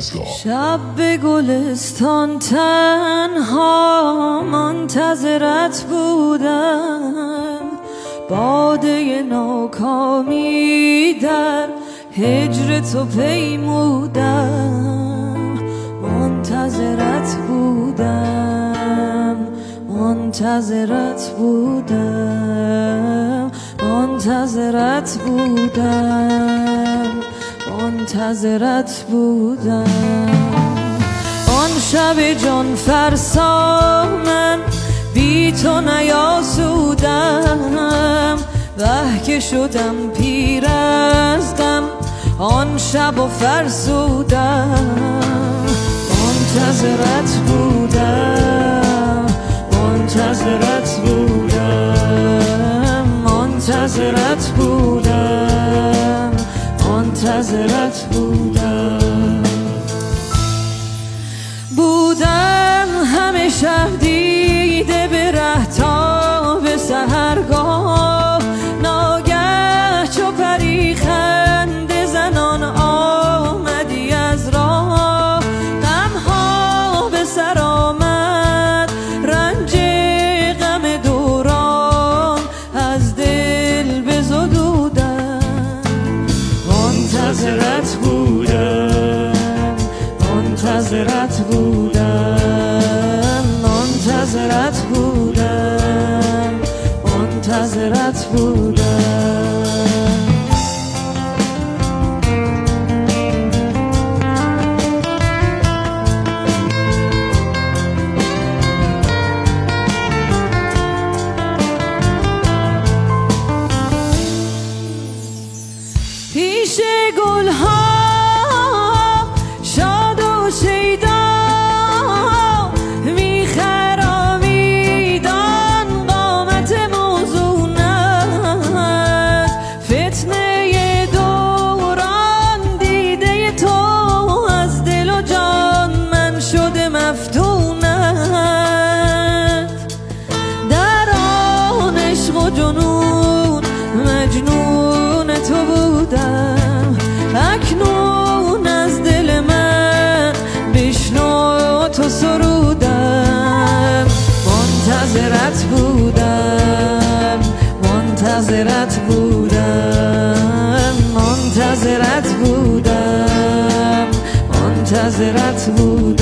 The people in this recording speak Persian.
شب به گلستان تنها منتظرت بودم، باده ناکامی در هجر تو پیمودم. منتظرت بودم، منتظرت بودم، منتظرت بودم، منتظرت بودم. آن شب جان فرسا من بی تو نیاسودم، وه که شدم پیر از غم آن شب و فرسودم. منتظرت بودم، منتظرت بودم، منتظرت بودم، منتظرت بودم. بودم همه شب دیده به ره تا به سحرگاه، ناگه چو پری خنده زنان آمدی از راه. غمها به سر آمد، رنج غم دوران از دل بزدودم. منتظرت بودم، منتظرت بودم، منتظرت بودم، منتظرت بودم. پیش گلها شاد و شیدا میخرامیدان، قامت موزونت فتنه دوران. دیده تو از دل و جان من شده مفتونت. در آن عشق و جنون مجنون تو بودم، اکنون از دل من بشنو تو سرودم. منتظرت بودم، منتظرت بودم، منتظرت بودم، منتظرت بودم.